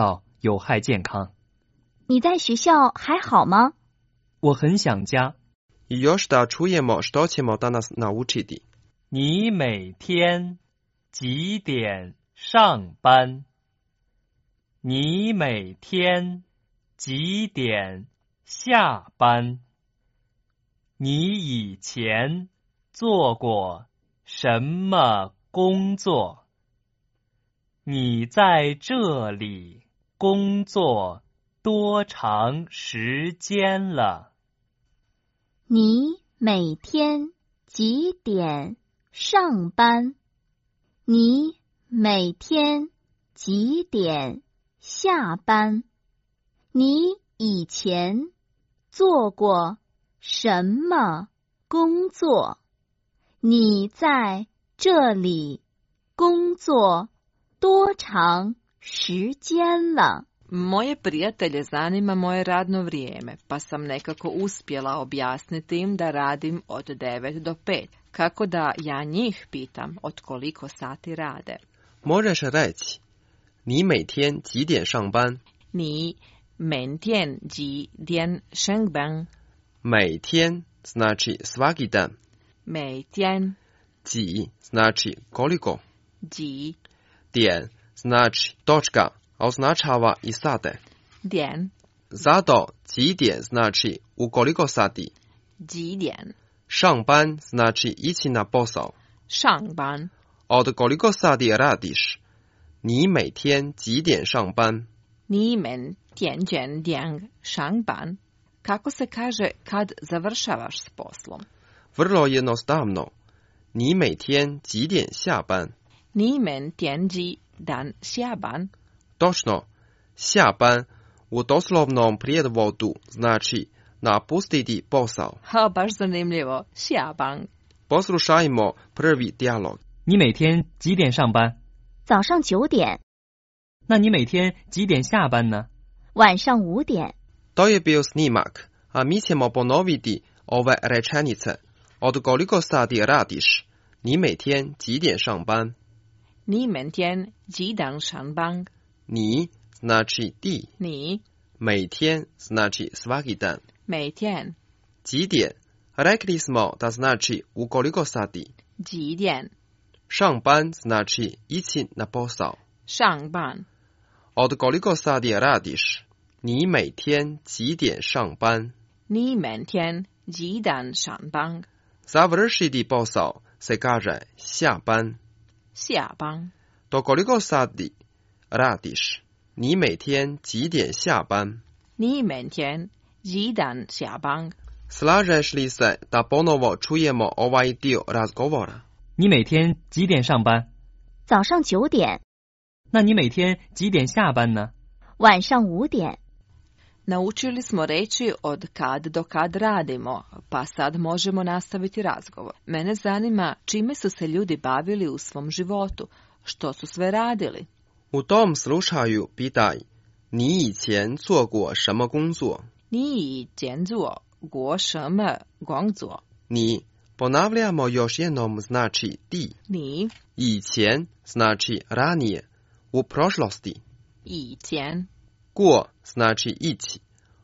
L: 有害健康。
J: 你在学校还好吗？
L: 我很想家。
B: I još da čujemo što ćemo danas naučiti.
L: 你每天几点上班？你每天几点下班？你以前做过什么工作？你在这里工作多长时间了？
J: 你每天几点上班？你每天几点下班？你以前做过什么工作？你在这里工作多长时间了？
A: Moje prijatelje zanima moje radno vrijeme, pa sam nekako uspjela objasniti im da radim od 9 do 5. Kako da ja njih pitam od koliko sati rade?
B: Možeš reći, 你每天几点上班？
A: 你每天几点上班？
B: 每天 znači svaki dan.
A: 每天
B: 几 znači koliko.
A: 几
B: 点 znači točka, a označava i sate.
A: 点
B: Zato 几点 znači u koliko sati.
A: 几点
B: 上班 znači ići na posao.
A: 上班
B: Od koliko sati radiš? 你每天几点上班？
A: 你每天几点上班？ Kako se kaže kad završavaš s poslom?
B: Vrlo jednostavno. 你每天几点下班？
A: 你每天几点下班？
B: Točno. 下班 u doslovnom prijevodu znači napustiti posao.
A: Ha, baš zanimljivo. 下班
B: Poslušajmo prvi dijalog.
L: 你每天几点上班？
J: 早上9点。
L: 那你每天几点下班呢？
J: 晚上5点。
B: To je bio snimak, a mi ćemo ponoviti ove rečenice. Od koliko sati radiš? 你每天几点上班？
A: 你每天几点上班？
B: 你 znači ti.
A: 你
B: 每天 znači svaki dan.
A: 每天
B: 几点 rekli smo da znači u koliko sati.
A: 几点
B: 上班 znači ići na posao.
A: 上班？
B: Od koliko sati radiš? 你每天几点上班？
A: 你每天几点上班？
B: Završiti posao se kaže 下班。
A: 下班。
B: Do koliko sati radiš? 你每天几点下班？
A: 你每天几点下班？
B: Slažeš li se da ponovo čujemo ovaj dio razgovora?
L: 你每天几点上班？
J: 早上9点。
L: 那你每天几点下班呢？
J: 晚上5点。
A: Naučili smo reći od kad do kad radimo, pa sad možemo nastaviti razgovor. Mene zanima čime su se ljudi bavili u svom životu, što su sve radili.
B: U tom slučaju pitaj, 你以前做过什么工作？
A: 你以前做过什么工作？
B: 你 ponavljamo još jednom znači ti.
A: 你
B: 以前 znači ranije, u prošlosti.
A: 以前
B: 过 znači ići,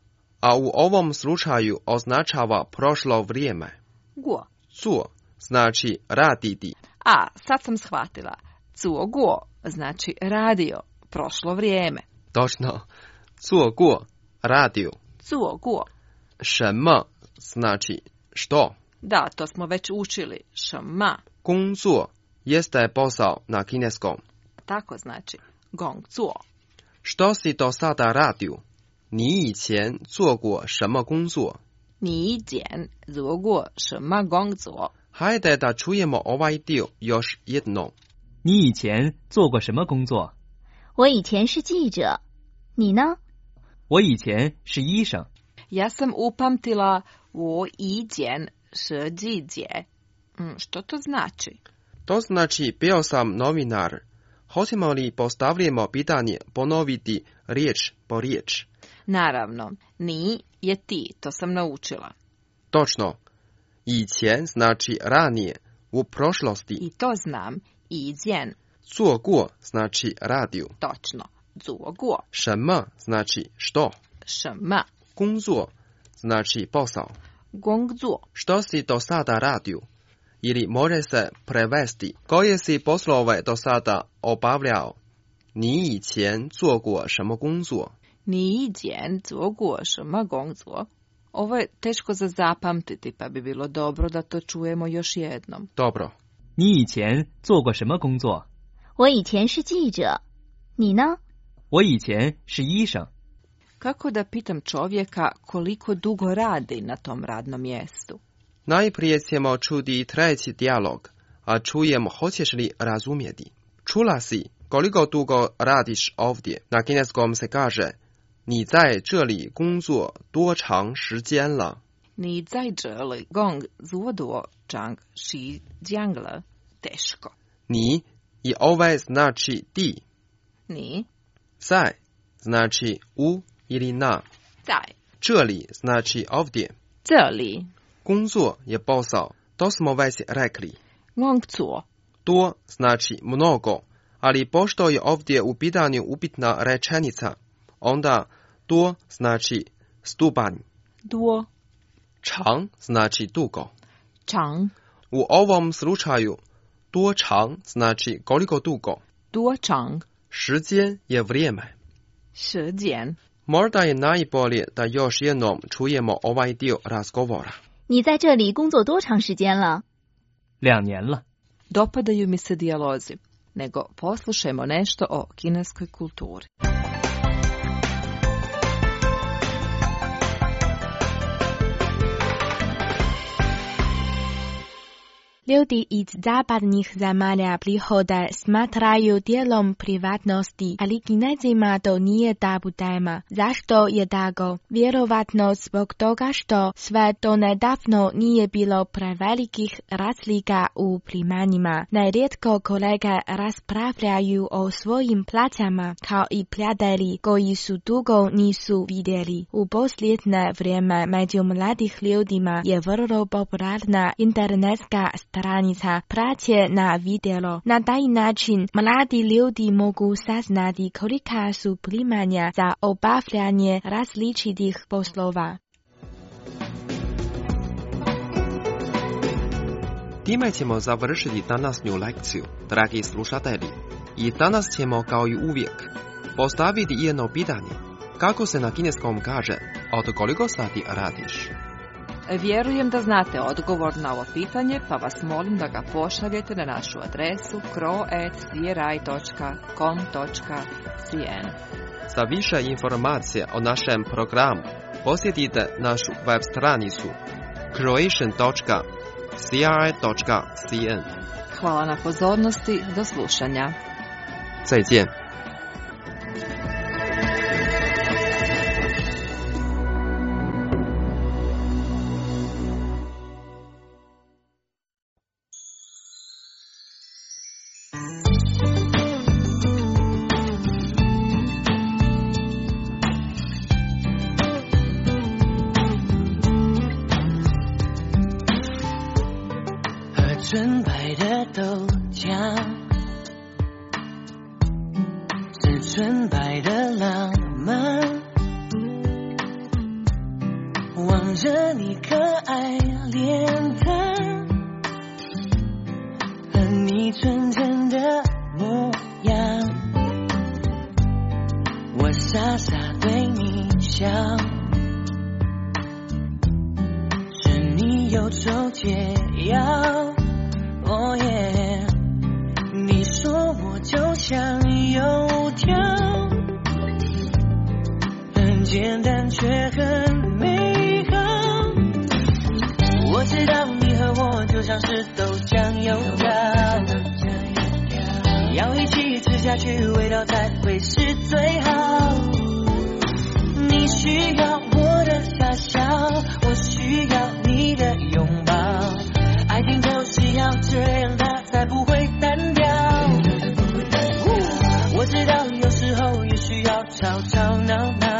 B: a u ovom slučaju označava prošlo vrijeme.
A: 过
B: 做 znači raditi.
A: A, sad sam shvatila. 做过 znači radio, prošlo vrijeme.
B: Točno. 做过 radio.
A: 做过
B: 什么 znači što.
A: Da, to smo već učili. 什么
B: 工作 jeste posao na kineskom.
A: tako znači. 工作
B: Što si do sada radio? 你以前做过什么工作？
A: 你以前做过什么工作？
B: Hajde da čujemo ovaj dio još jednom.
L: 你以前做过什么工作？
J: 我以前是记者。你呢？
L: 我以前是医生。
A: Ja sam upamtila 我以前是记者。Što to znači?
B: To znači bio sam novinar. Hoćemo li postavljamo pitanje ponoviti riječ po riječ?
A: Naravno, ni je ti, to sam naučila.
B: Točno. 以前 znači ranije, u prošlosti.
A: I to znam. 以前
B: 做过 znači radio.
A: točno. 做过。
B: 什么 znači što.
A: 什么
B: 工作 znači posao.
A: 工作
B: Što si do sada radio? Ili može se prevesti koje si poslove do sada obavljao? 你以前做过什么工作？
A: 你以前做过什么工作？ Ovo je teško za zapamtiti, pa bi bilo dobro da to čujemo još jednom.
B: Dobro.
L: 你以前做过什么工作？
J: 我以前是记者，你呢？
L: 我以前是医生。
A: Kako da pitam čovjeka koliko dugo radi na tom radnom mjestu?
B: Najprije ćemo čuti treći dijalog, a čujemo hoćeš li razumjeti. Čula si koliko dugo radiš ovdje. Na kineskom se kaže 你在这里工作多长时间了？
A: 你在这里工作多长时间了？ Teško.
B: 你 i ovaj znači ti.
A: 你
B: 在 znači u ili na.
A: 在
B: 这里 znači ovdje.
A: 这里
B: 工作 je posao. To smo već rekli.
A: 工作
B: To znači mnogo, ali pošto je ovdje u pitanju upitna rečenica, onda to znači stupanj.
A: 多
B: Čang znači dugo.
A: 长
B: U ovom slučaju to čang znači koliko dugo.
A: 多长
B: 时间 je vrijeme.
A: 时间
B: Možda je najbolje da još jednom čujemo ovaj dio razgovora.
J: 你在这里工作多长时间了
L: 2年了。
A: Dopadaju mi se dijalozi, nego poslušajmo nešto o kineskoj kulturi.
G: ，Ljudi iz zapadnih zemalja prihode smatraju dijelom privatnosti, ali Kinezima to nije tabu tema. Zašto je tako? Vjerovatno zbog toga što sve do nedavno nije bilo prevelikih razlika u primanjima. Nerijetko kolege raspravljaju o svojim plaćama kao i prijatelji koji su dugo nisu vidjeli. U posljednje vrijeme među mladih ljudima je vrlo popularna internetska stranica praće na vidjelo. Na taj način mladi ljudi mogu saznati kolika su primanja za obavljanje različitih poslova.
B: Time ćemo završiti današnju lekciju, dragi slušatelji. I danas ćemo kao i uvijek postaviti jedno pitanje. Kako se na kineskom kaže od koliko sati radiš?
A: Vjerujem da znate odgovor na ovo pitanje, pa vas molim da ga pošaljete na našu adresu kro@cri.com.cn.
B: Za više informacija o našem programu posjetite našu web stranicu croatian.cri.cn.
A: Hvala na pozornosti, do slušanja.
B: 再见。
O: 纯白的豆浆，是纯白的浪漫。望着你可爱脸蛋和你纯真的模样，我傻傻对你笑，是你忧愁解药。哦耶！你说我就像油条，很简单却很美好。我知道你和我就像是豆浆油条，要一起吃下去，味道才会是最好。你需要我的傻笑，我需要你的拥抱。爱情就是要这样，它才不会单调。我知道有时候也需要吵吵闹闹，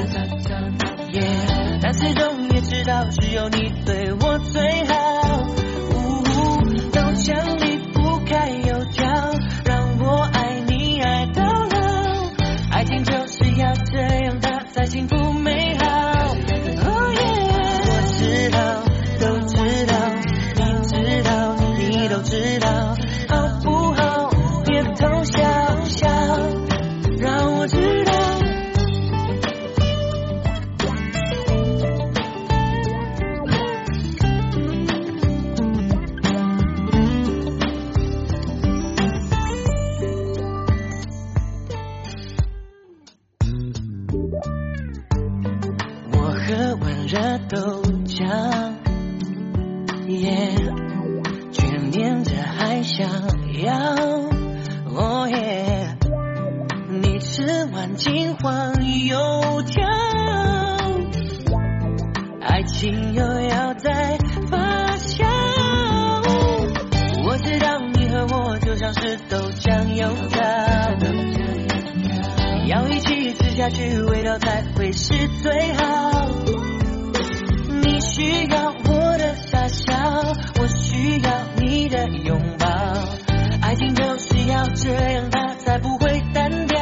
O: 但始终也知道只有你对我最好。豆浆离不开油条，让我爱你爱到老。爱情知道，好不好？别偷笑笑，让我知道。我喝温热豆浆，却念着还想要。哦耶！你吃完金黄油条，爱情又要再发酵。我知道你和我就像是豆浆油条，要一起吃下去，味道才会是最好。你需要我的傻笑，我需要你的拥抱。爱情就是要这样，它才不会单调。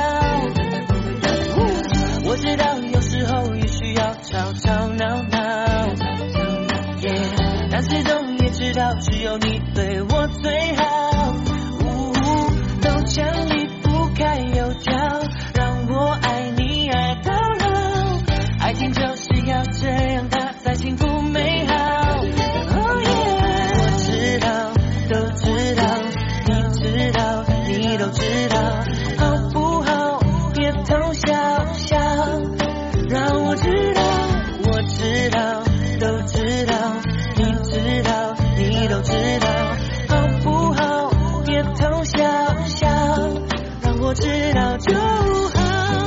O: 我知道有时候也需要吵吵闹闹，但始终也知道只有你对我最好。豆浆离不开油条，让我爱你爱到老。爱情就是要这样，它才幸福美好。我知道，都知道，你知道，你都知道，好不好？别偷笑笑，让我知道，我知道，都知道，你知道，你都知道，好不好？别偷笑笑，让我知道就好。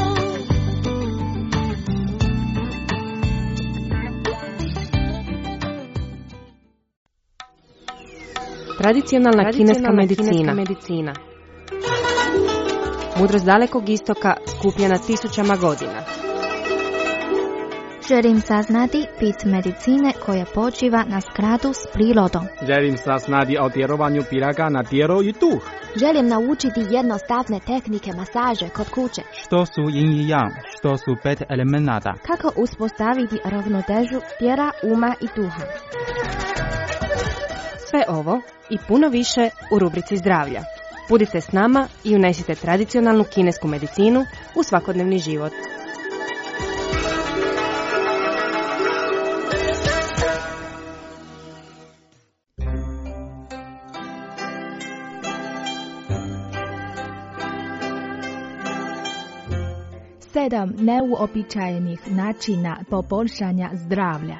C: Tradicionalna kineska medicina. Mudrost dalekog istoka skupljena tisućama godina.
G: Želim saznati bit medicine koja počiva na skladu s prirodom.
P: Želim saznati o djelovanju piraga na tijelo i duh.
G: Želim naučiti jednostavne tehnike masaže kod kuće.
P: Što su yin i yang, što su 5 elemenata.
G: Kako uspostaviti ravnotežu tijela, uma i duha.
C: Sve ovo i puno više u rubrici zdravlja. Budite s nama i unesite tradicionalnu kinesku medicinu u svakodnevni život.
Q: Sedam neuobičajenih načina poboljšanja zdravlja.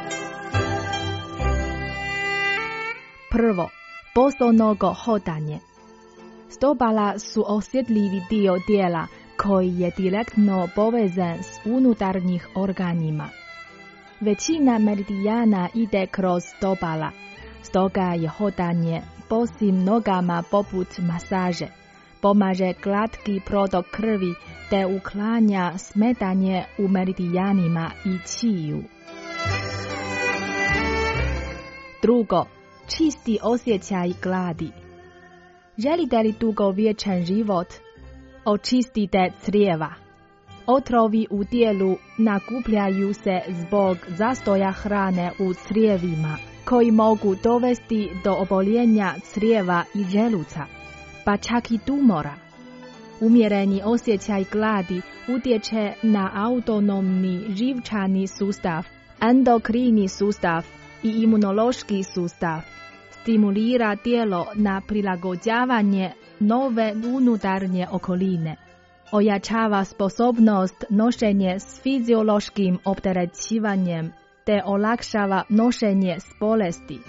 Q: Prvo, bosonogo hodanje. Stopala su osjetljivi dio tijela koji je direktno povezan s unutarnjih organima. Većina meridijana ide kroz stopala, stoga je hodanje bosim nogama poput masaže. Pomaže glatki protok krvi te uklanja smetanje u meridijanima i čiju. Drugo, čisti osjećaj gladi. Želite li dugovječan život? Očistite crijeva. Otrovi u tijelu nakupljaju se zbog zastoja hrane u crijevima, koji mogu dovesti do oboljenja crijeva i želuca, pa čak i tumora. Umjereni osjećaj gladi utječe na autonomni živčani sustav, endokrini sustav i imunološki sustav. Stimulira tijelo na prilagođavanje nove unutarnje okoline. Ojačava sposobnost nošenja s fiziološkim opterećivanjem te olakšava nošenje s bolesti.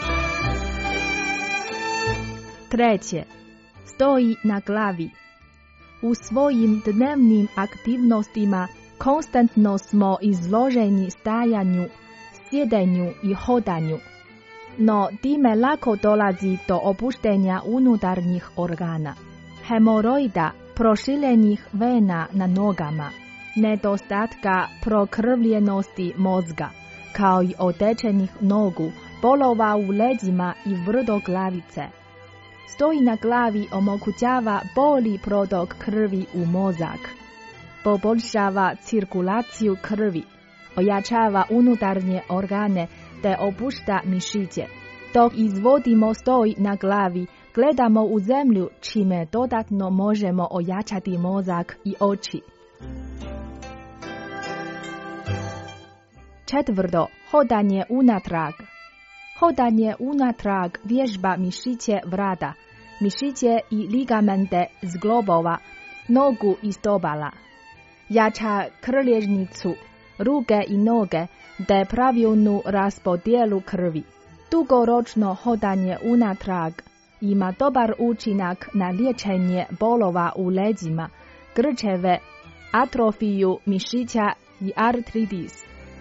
Q: Treće, stoji na glavi. U svojim dnevnim aktivnostima konstantno smo izloženi stajanju, sjedenju i hodanju, no time lako dolazi do opuštenja unutarnjih organa, hemoroida, proširenih vena na nogama, nedostatka prokrvljenosti mozga, kao i otečenih nogu, bolova u leđima i tvrdoglavice. Stoji na glavi omogućava bolji protok krvi u mozak, poboljšava cirkulaciju krvi, ojačava unutarnje organe te opušta mišiće. Dok izvodimo stoj na glavi, gledamo u zemlju, čime dodatno možemo ojačati mozak i oči. Četvrto, hodanje unatrag. Hodanje unatrag vježba mišiće vrata, mišiće i ligamente zglobova, nogu i stopala. Jača kralježnicu, ruke i noge, te pravilnu raspodjelu krvi. Dugoročno hodanje unatrag ima dobar učinak na liječenje bolova u leđima, grčeve, atrofiju mišića i artritis.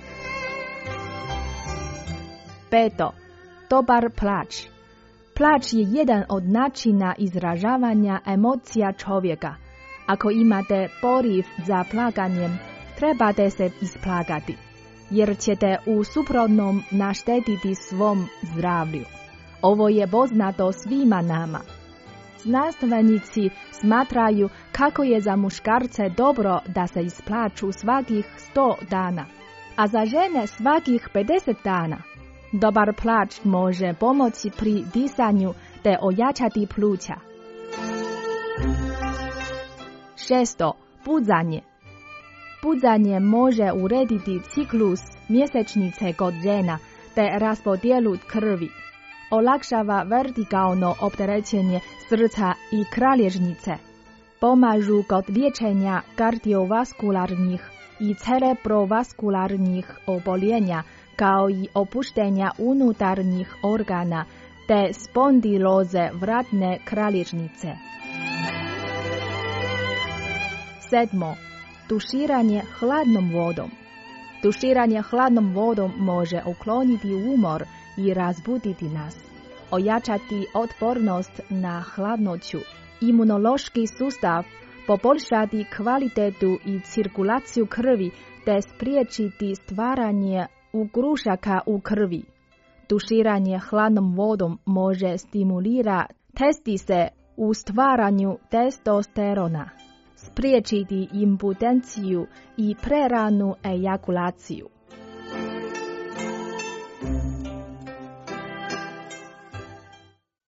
Q: Peto, dobar plač. Plač je jedan od načina izražavanja emocija čovjeka. Ako imate poriv za plakanjem, trebate se isplakati, jer ćete u suprotnom naštetiti svom zdravlju. Ovo je poznato svima nama. Znanstvenici smatraju kako je za muškarce dobro da se isplaču svakih 100 dana, a za žene svakih 50 dana. Dobar plač može pomoći pri disanju te ojačati pluća. Šesto, puzanje. Puzanje može urediti ciklus mjesečnice kod žena te raspodjelu krvi. Olakšava vertikalno opterećenje srca i kralježnice. Pomažu kod liječenja kardiovaskularnih i cerebrovaskularnih oboljenja, kao i opuštenja unutarnjih organa te spondiloze vratne kralježnice. Sedmo, tuširanje hladnom vodom. Tuširanje hladnom vodom može ukloniti umor i razbuditi nas, ojačati otpornost na hladnoću, imunološki sustav, poboljšati kvalitetu i cirkulaciju krvi te spriječiti stvaranje ugrušaka u krvi. Tuširanje hladnom vodom može stimulirati testise u stvaranju testosterona, spriječiti impotenciju i preranu ejakulaciju.